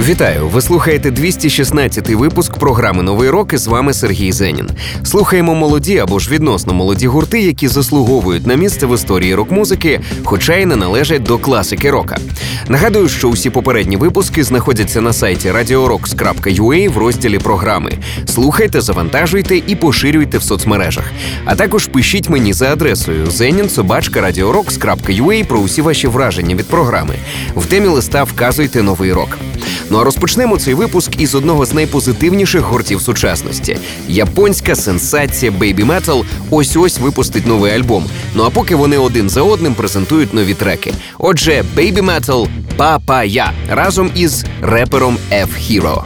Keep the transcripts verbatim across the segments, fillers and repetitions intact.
Вітаю! Ви слухаєте двісті шістнадцятий випуск програми «Новий рок» і з вами Сергій Зенін. Слухаємо молоді або ж відносно молоді гурти, які заслуговують на місце в історії рок-музики, хоча й не належать до класики рока. Нагадую, що усі попередні випуски знаходяться на сайті радіо рокс крапка ю а в розділі «Програми». Слухайте, завантажуйте і поширюйте в соцмережах. А також пишіть мені за адресою зенін собачка радіо рокс крапка ю а про усі ваші враження від програми. В темі листа вказуйте «Новий рок». Ну а розпочнемо цей випуск із одного з найпозитивніших гуртів сучасності. Японська сенсація Baby Metal ось-ось випустить новий альбом. Ну а поки вони один за одним презентують нові треки. Отже, Baby Metal «Papaya» разом із репером F-Hero.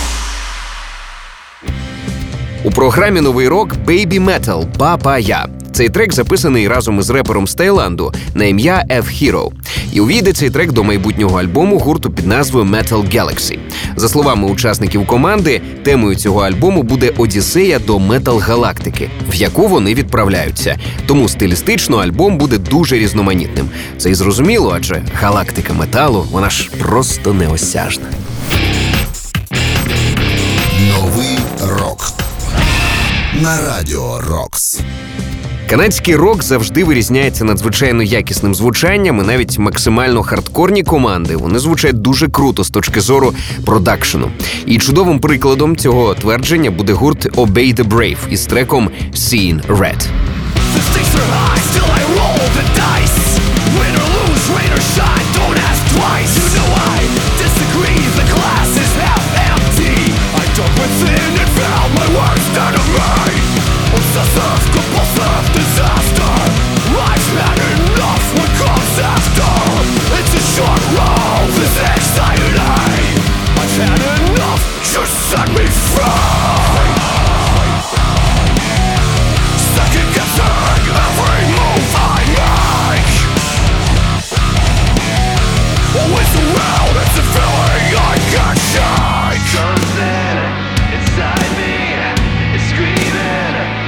У програмі «Новий рок» Baby Metal «Papaya». Цей трек записаний разом із репером з Таїланду на ім'я F-Hero. І увійде цей трек до майбутнього альбому гурту під назвою Metal Galaxy. За словами учасників команди, темою цього альбому буде Одіссея до метал-галактики, в яку вони відправляються. Тому стилістично альбом буде дуже різноманітним. Це і зрозуміло, адже галактика металу, вона ж просто неосяжна. Новий рок на Радіо Рокс. Канадський рок завжди вирізняється надзвичайно якісним звучанням, і навіть максимально хардкорні команди, вони звучать дуже круто з точки зору продакшену. І чудовим прикладом цього твердження буде гурт Obey the Brave із треком Seeing Red. Obsessive, compulsive disaster. I've had enough what comes after. It's a short roll, this anxiety. I've had enough, just set me free. Second guessing every move I make. Always around, it's a feeling I can't shake. Something inside me is screaming.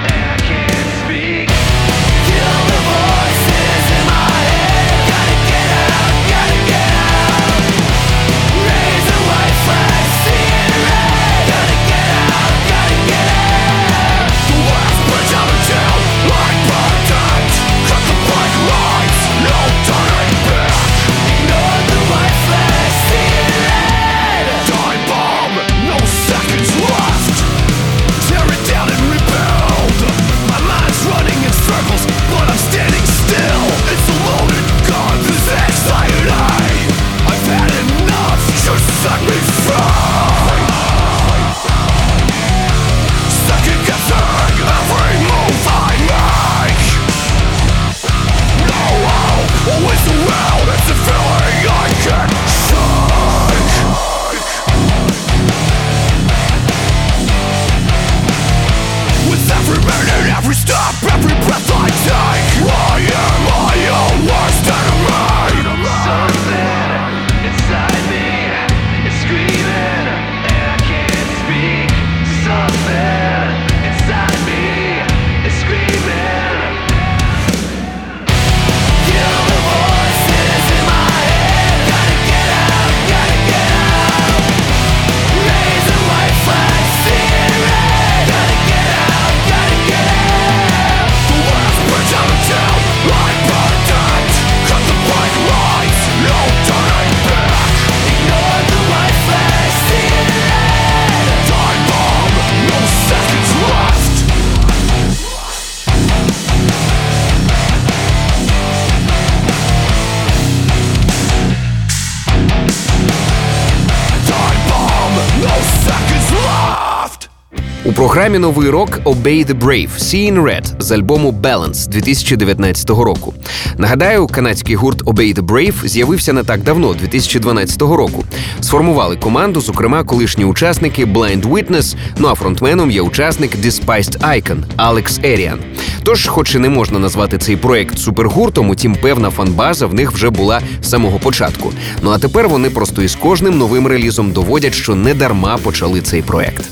У програмі «Новий рок» Obey the Brave, Seeing Red з альбому Balance дві тисячі дев'ятнадцятого року. Нагадаю, канадський гурт Obey the Brave з'явився не так давно, дві тисячі дванадцятого року. Сформували команду, зокрема, колишні учасники Blind Witness, ну а фронтменом є учасник Despised Icon Алекс Еріан. Тож, хоч і не можна назвати цей проект супергуртом, утім певна фанбаза в них вже була з самого початку. Ну а тепер вони просто із кожним новим релізом доводять, що не дарма почали цей проект.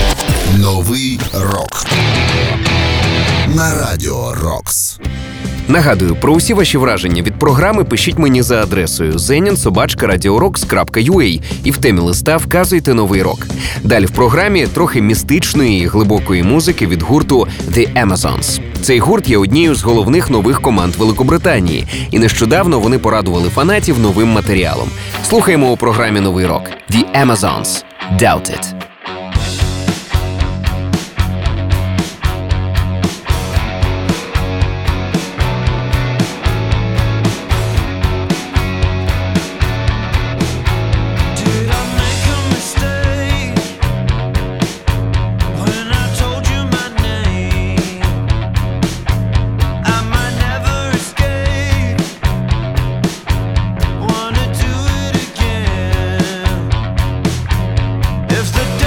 Новий рок на Радіо Рокс. Нагадую, про усі ваші враження від програми пишіть мені за адресою зенін собачка радіорокс крапка ю а і в темі листа вказуйте «Новий рок». Далі в програмі трохи містичної і глибокої музики від гурту The Amazons. Цей гурт є однією з головних нових команд Великобританії, і нещодавно вони порадували фанатів новим матеріалом. Слухаємо у програмі «Новий рок» The Amazons – Doubt It. If the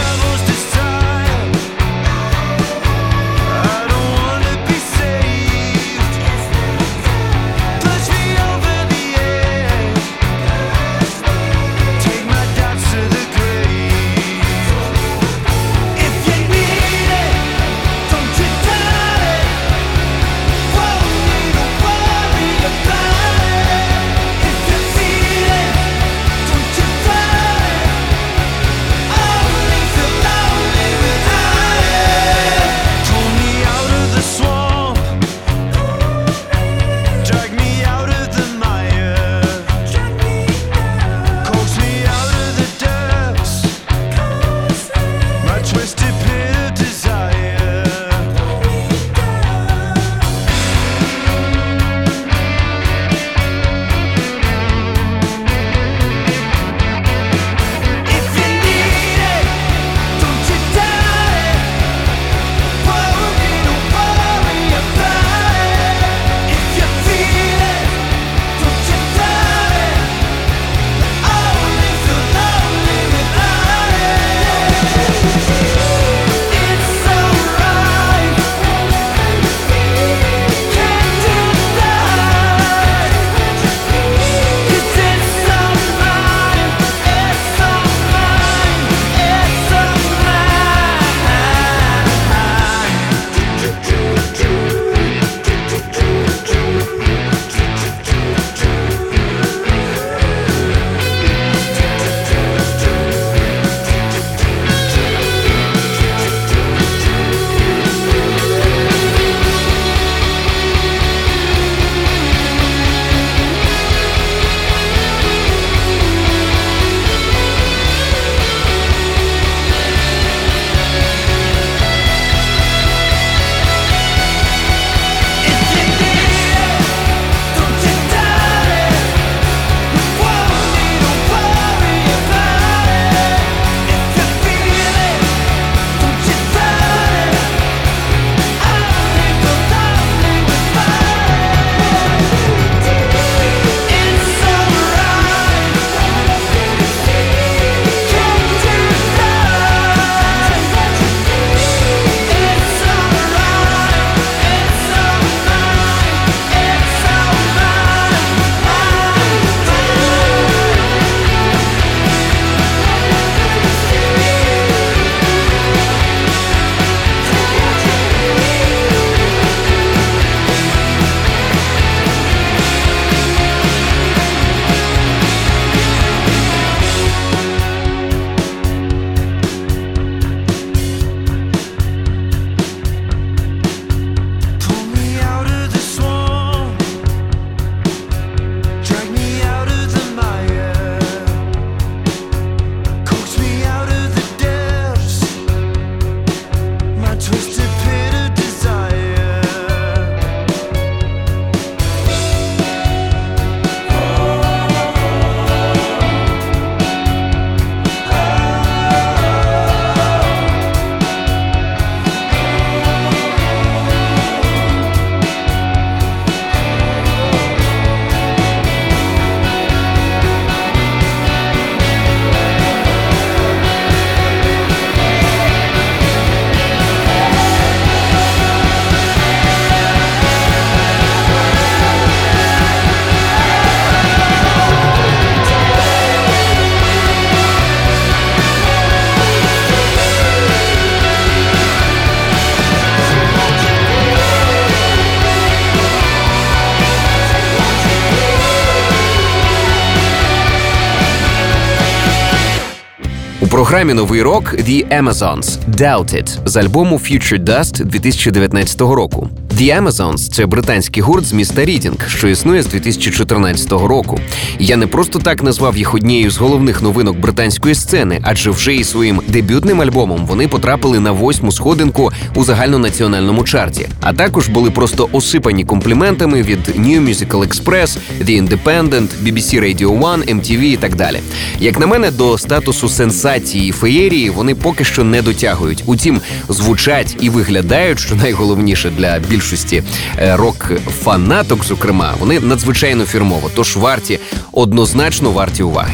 програмі «Новий рок» The Amazons «Doubt It» з альбому Future Dust дві тисячі дев'ятнадцятого року. The Amazons – це британський гурт з міста Рідінг, що існує з дві тисячі чотирнадцятого року. Я не просто так назвав їх однією з головних новинок британської сцени, адже вже і своїм дебютним альбомом вони потрапили на восьму сходинку у загальнонаціональному чарті, а також були просто осипані компліментами від New Musical Express, The Independent, бі бі сі Radio One, ем ті ві і так далі. Як на мене, до статусу сенсації і феєрії вони поки що не дотягують. Утім, звучать і виглядають, що найголовніше для більшості рок-фанаток, зокрема, вони надзвичайно фірмово, тож варті, однозначно варті уваги.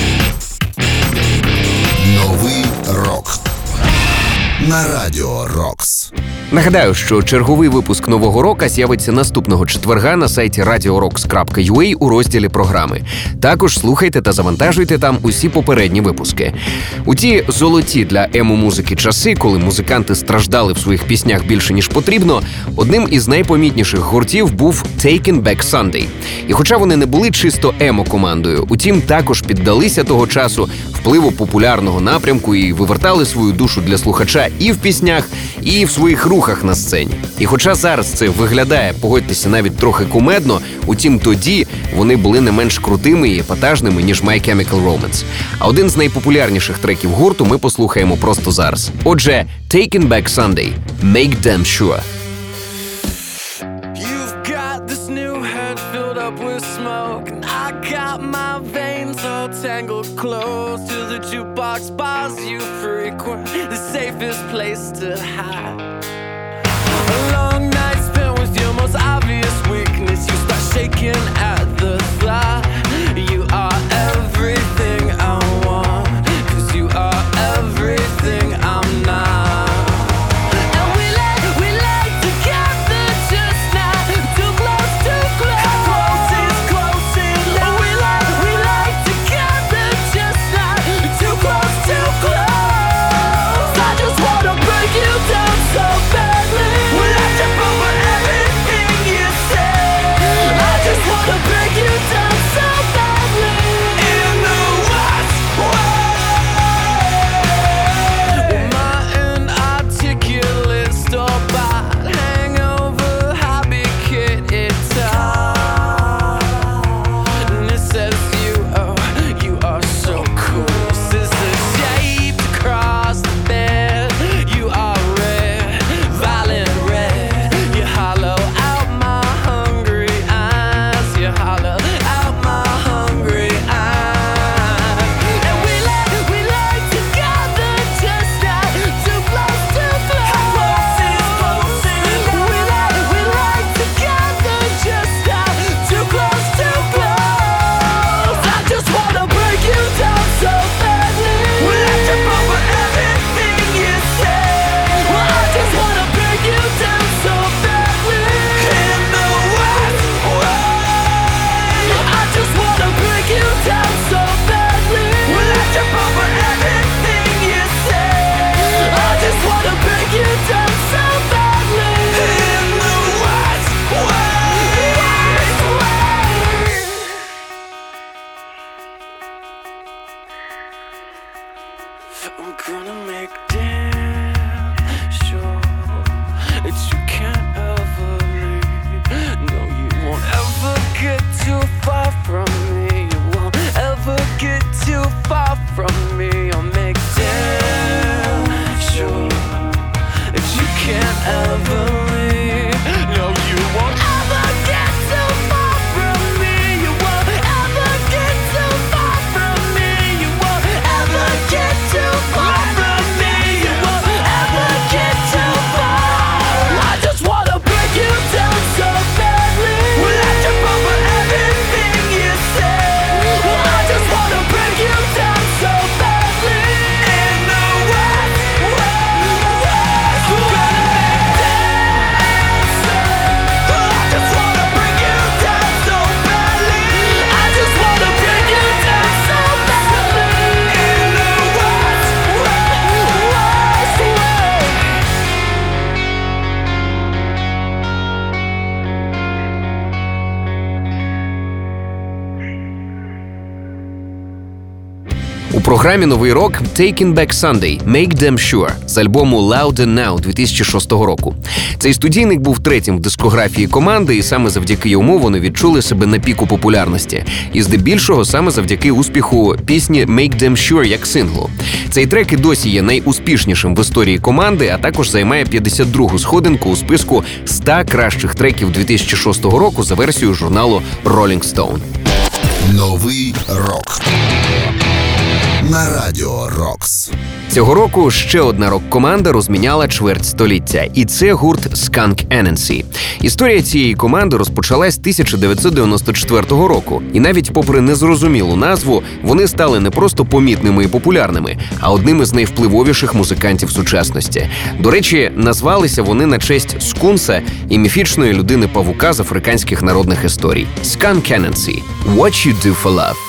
Новий рок на Радіо Рокс. Нагадаю, що черговий випуск «Нового року» з'явиться наступного четверга на сайті радіо рокс крапка ю а у розділі програми. Також слухайте та завантажуйте там усі попередні випуски. У ті золоті для емо-музики часи, коли музиканти страждали в своїх піснях більше, ніж потрібно, одним із найпомітніших гуртів був Taking Back Sunday. І хоча вони не були чисто емо-командою, утім також піддалися того часу впливу популярного напрямку і вивертали свою душу для слухача і в піснях, і в своїх рухах на сцені. І хоча зараз це виглядає, погодьтеся, навіть трохи кумедно, утім тоді вони були не менш крутими і епатажними, ніж My Chemical Romance. А один з найпопулярніших треків гурту ми послухаємо просто зараз. Отже, Taking Back Sunday – Make Damn Sure. Tangled close to the jukebox bars you frequent, the safest place to hide. A long night spent with your most obvious weakness. You start shaking at the thought you are everything I want, 'cause you are everything I'm not. And we lay, we lay together just now, too close, too close. How close is close enough? We lay, we lay together just now, too close, too close. I just wanna break you down so badly. We let you over everything you say. I just wanna break you down so badly. In the worst way. My inarticulate store-bought hangover hobby kit, it's hard. And it says you, oh, you are so cool. Scissor shaped across the bed. You are red, violent red. You hollow out my hungry eyes. You hollow out my hungry eyes. And we lay, we lay together just now, too close, too close. How close is close enough? We lay, we lay together just now, too close, too close. I just wanna break you down so badly. We let you over everything you say. Well, I just wanna break you down so badly. In the worst way. I just wanna break you down so badly. We let you over everything you say. I just wanna break you down so badly. In the worst way. I'm gonna make damn sure that you can't ever leave. No, you won't ever get too far from me. You won't ever get too far from me. I'll make damn sure that you can't ever leave. No, you won't ever get too far from me. You won't ever get too far from me. You won't ever get too far from me. You won't ever get too far. I just wanna break you down so badly. We let you over everything you say. програмі «Новий рок» «Taking Back Sunday» «Make Them Sure» з альбому «Louder Now» дві тисячі шостого року. Цей студійник був третім в дискографії команди, і саме завдяки йому вони відчули себе на піку популярності. І здебільшого саме завдяки успіху пісні «Make Them Sure» як синглу. Цей трек і досі є найуспішнішим в історії команди, а також займає п'ятдесят другу сходинку у списку ста кращих треків дві тисячі шостого року за версією журналу Rolling Stone. Новий рок на Радіо Рокс. Цього року ще одна рок-команда розміняла чверть століття, і це гурт Skunk Anansie. Історія цієї команди розпочалась тисяча дев'ятсот дев'яносто четвертого року, і навіть попри незрозумілу назву, вони стали не просто помітними і популярними, а одним із найвпливовіших музикантів сучасності. До речі, назвалися вони на честь скунса і міфічної людини-павука з африканських народних історій. Skunk Anansie – What You Do For Love.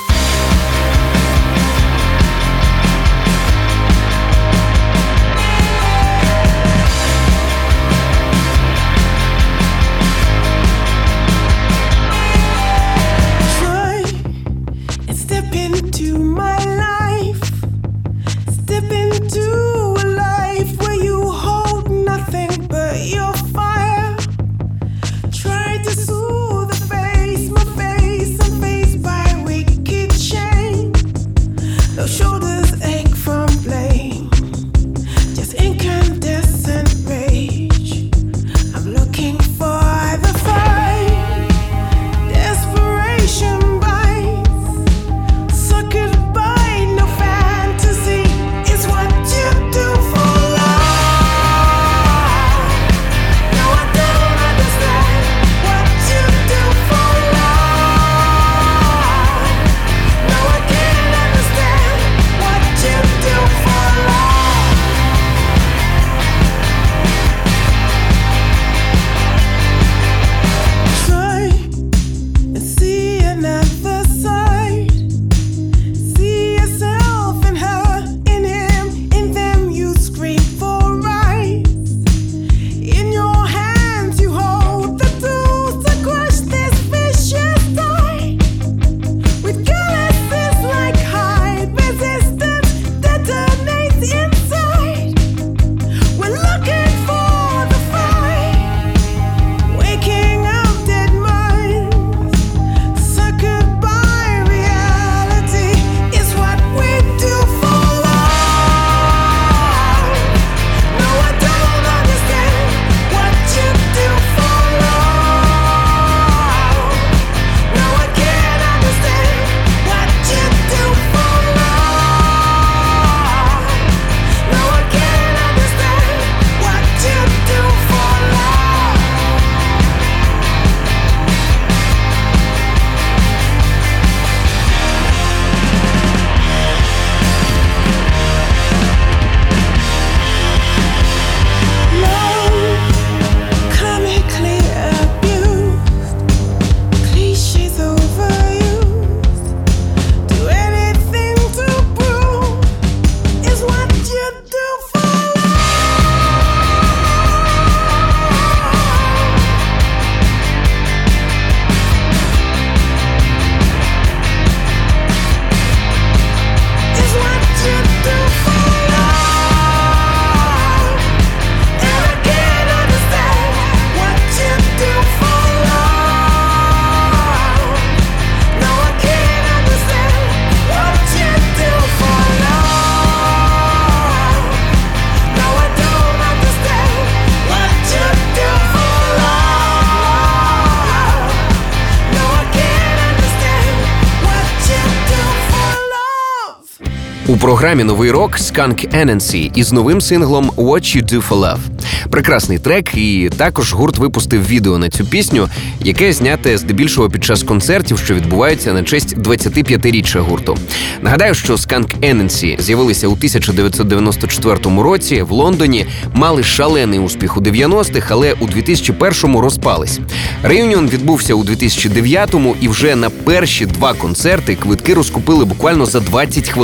У програмі «Новий рок» Skunk Anansie із новим синглом «What You Do For Love». Прекрасний трек, і також гурт випустив відео на цю пісню, яке зняте здебільшого під час концертів, що відбуваються на честь двадцятип'ятиріччя гурту. Нагадаю, що Skunk Anansie з'явилися у тисяча дев'ятсот дев'яносто четвертому році в Лондоні, мали шалений успіх у дев'яностих, але у дві тисячі першому розпались. Реюніон відбувся у дві тисячі дев'ятому, і вже на перші два концерти квитки розкупили буквально за двадцять хвилин після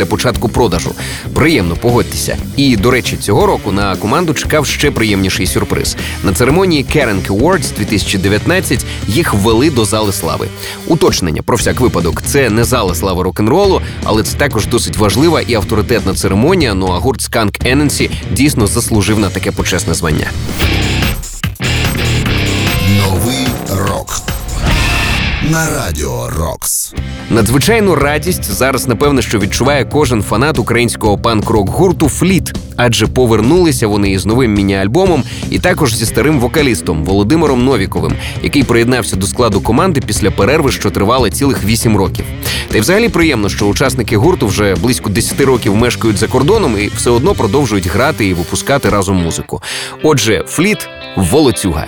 початку продажу. Приємно, погодьтеся. І, до речі, цього року на команду чекав ще приємніший сюрприз. На церемонії Kerrang! Awards дві тисячі дев'ятнадцять їх ввели до Зали слави. Уточнення, про всяк випадок, це не Зала слави рок-н-ролу, але це також досить важлива і авторитетна церемонія, ну а гурт Skunk Anansie дійсно заслужив на таке почесне звання. Новий рок на Радіо Рокс. Надзвичайну радість зараз, напевно, що відчуває кожен фанат українського панк-рок-гурту «Фліт», адже повернулися вони із новим міні-альбомом і також зі старим вокалістом Володимиром Новіковим, який приєднався до складу команди після перерви, що тривала цілих вісім років. Та й взагалі приємно, що учасники гурту вже близько десять років мешкають за кордоном і все одно продовжують грати і випускати разом музику. Отже, «Фліт» – «Волоцюга».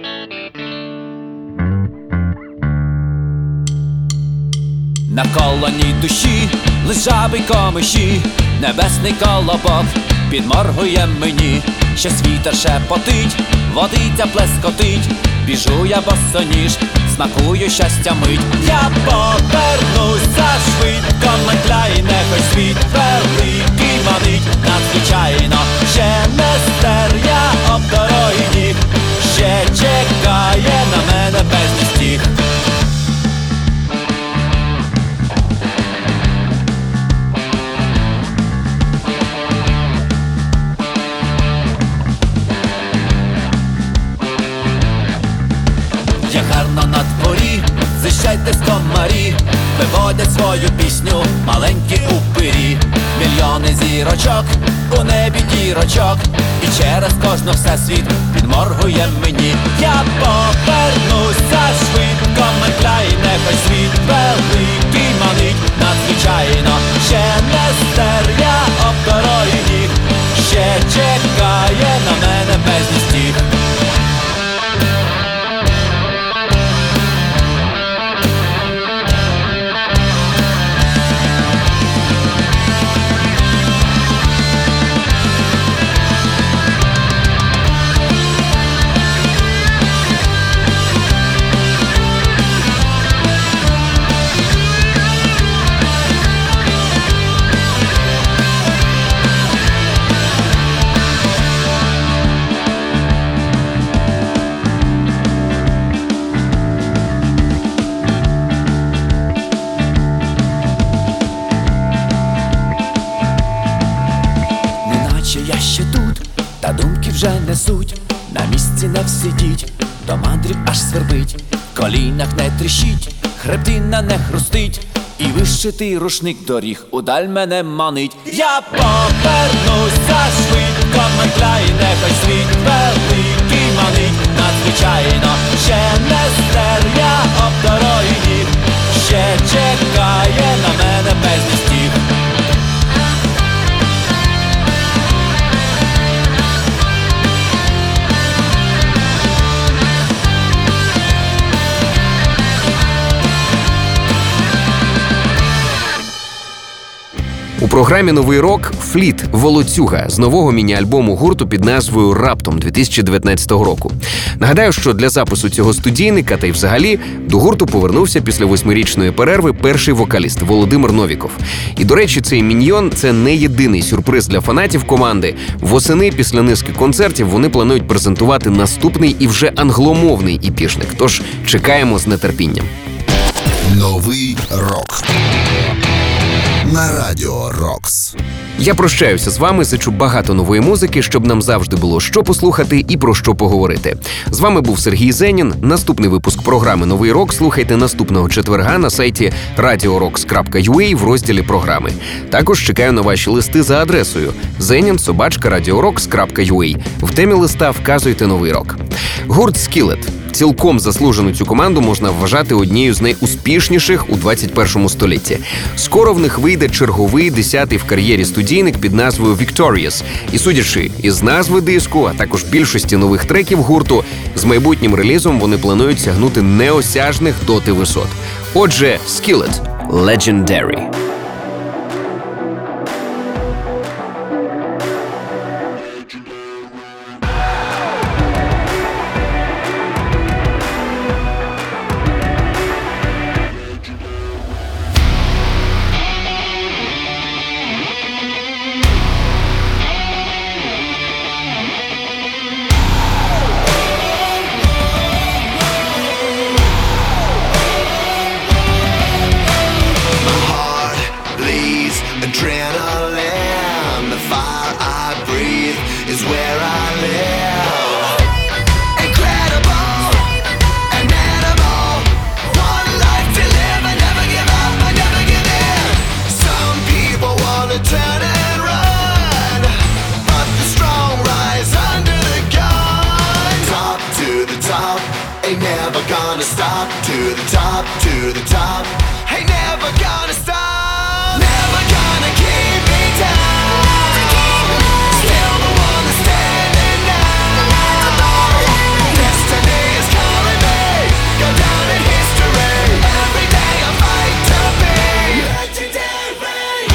На колоні душі лежавий комиші, небесний колобок підморгує мені, що вітер шепотить, водиця плескотить, біжу я босоніж, смакую щастя мить. Я повернуся швидко, метляй, нехай світ великий манить, надзвичайно ще не стер я об дорогі ніг, ще чекає на мене безліч стіг. Є гарно на дворі, зищайтесь комарі, виводять свою пісню маленькі упирі. Мільйони зірочок, у небі дірочок, і через кожну всесвіт підморгує мені. Я повернуся швидко, метляй, нехай світ великий манить, надзвичайно ще не стер я об дорогі ніг, ще чекає на мене безліч стіг. Я ще тут, та думки вже несуть, на місці не всидіть, до мандрів аж свербить, в колінах не тріщить, хребтина не хрустить, і вишитий рушник доріг удаль мене манить. Я повернуся швидко, метляй, нехай світ великий манить, надзвичайно ще не стер я об дорогі ніг, ще чекає на мене безліч стіг. У програмі «Новий рок» «Фліт» «Волоцюга» з нового міні-альбому гурту під назвою «Раптом» дві тисячі дев'ятнадцятого року. Нагадаю, що для запису цього студійника та й взагалі до гурту повернувся після восьмирічної перерви перший вокаліст Володимир Новіков. І, до речі, цей міньйон – це не єдиний сюрприз для фанатів команди. Восени після низки концертів вони планують презентувати наступний і вже англомовний іпішник. Тож чекаємо з нетерпінням. Новий рок на Радіо Рокс. Я прощаюся з вами, зичу багато нової музики, щоб нам завжди було що послухати і про що поговорити. З вами був Сергій Зенін. Наступний випуск програми «Новий рок» слухайте наступного четверга на сайті радіо рокс крапка ю а в розділі «Програми». Також чекаю на ваші листи за адресою зенін собачка радіо рокс крапка ю а. В темі листа вказуйте «Новий рок». Гурт «Skillet». Цілком заслужену цю команду можна вважати однією з найуспішніших у двадцять першому столітті. Скоро в них вийде черговий десятий в кар'єрі студійник під назвою «Victorious». І судячи із назви диску, а також більшості нових треків гурту, з майбутнім релізом вони планують сягнути неосяжних доти висот. Отже, «Skillet» – «Legendary». land. The fire I breathe is where I live. Incredible and animal. One life to live. I never give up, I never give in. Some people wanna turn and run, but the strong rise under the gun. Top to the top, ain't never gonna stop. To the top, to the top, ain't never gonna stop. Never gonna keep me down. Still the one that's standing now. Destiny is calling me, go down in history. Every day I fight to be legendary.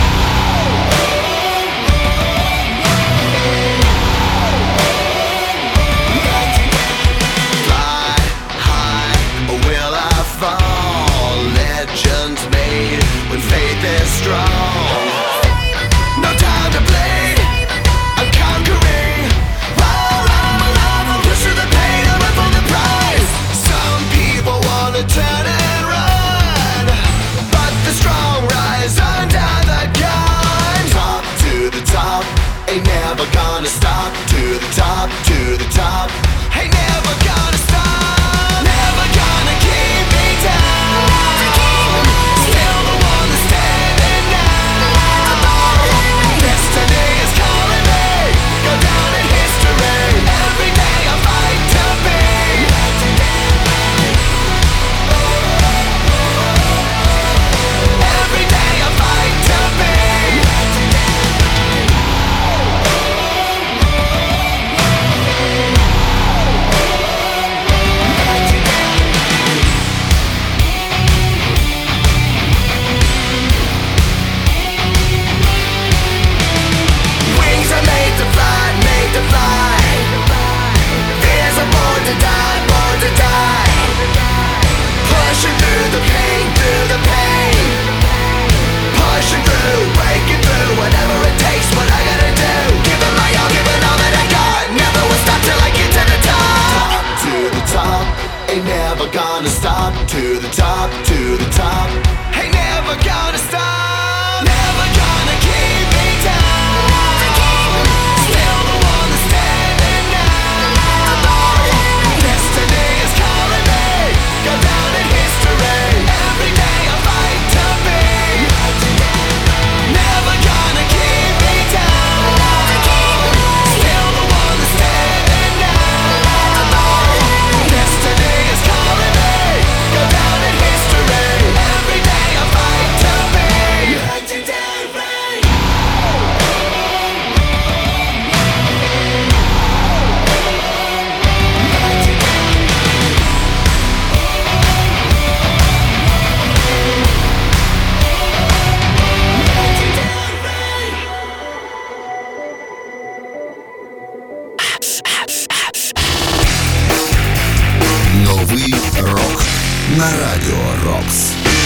Fly high, or will I fall? Legends made when faith is strong. No time to bleed, I'm conquering. Roll on my love, I'm pushing the pain, I'm up on the prize. Some people wanna turn and run, but the strong rise under the gun. Top to the top, ain't never gonna stop. To the top, to the top, ain't never gonna stop. Never gonna keep me down. Still the one that's standing now. Destiny is calling me, go down in history. Every day I fight to be legendary. Every day I fight to be Wings are made to fly, made to fly. Fears are born to die, born to die. Pushing through the pain, through the pain. Pushing through, breaking through, whatever it takes, what I gotta do. Giving my all, giving all that I got. Never will stop till I get to the top. Top to the top, ain't never gonna stop. To the top, to the top, ain't never gonna stop. Never gonna keep me down. Still the one that's standing now. Destiny is calling me, go down in history. Every day I fight to be legendary. Never gonna keep me down. Still the one that's standing now. Destiny is calling me, go down in history. Every day I fight to be legendary. Новий рок на радіо Рокс.